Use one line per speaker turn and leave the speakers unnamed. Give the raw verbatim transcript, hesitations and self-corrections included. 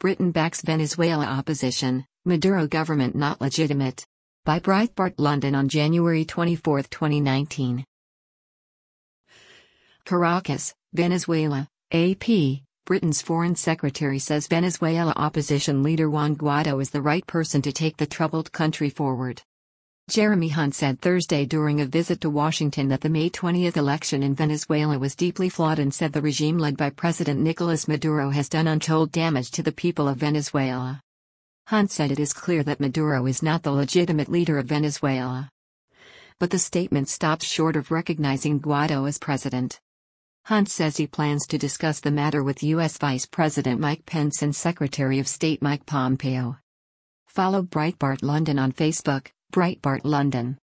Britain backs Venezuela opposition, Maduro government not legitimate. By Breitbart London on January twenty-fourth, twenty nineteen. Caracas, Venezuela, A P. Britain's Foreign Secretary says Venezuela opposition leader Juan Guaido is the right person to take the troubled country forward. Jeremy Hunt said Thursday during a visit to Washington that the May twentieth election in Venezuela was deeply flawed and said the regime led by President Nicolas Maduro has done untold damage to the people of Venezuela. Hunt said it is clear that Maduro is not the legitimate leader of Venezuela. But the statement stopped short of recognizing Guaido as president. Hunt says he plans to discuss the matter with U S Vice President Mike Pence and Secretary of State Mike Pompeo. Follow Breitbart London on Facebook, Breitbart London.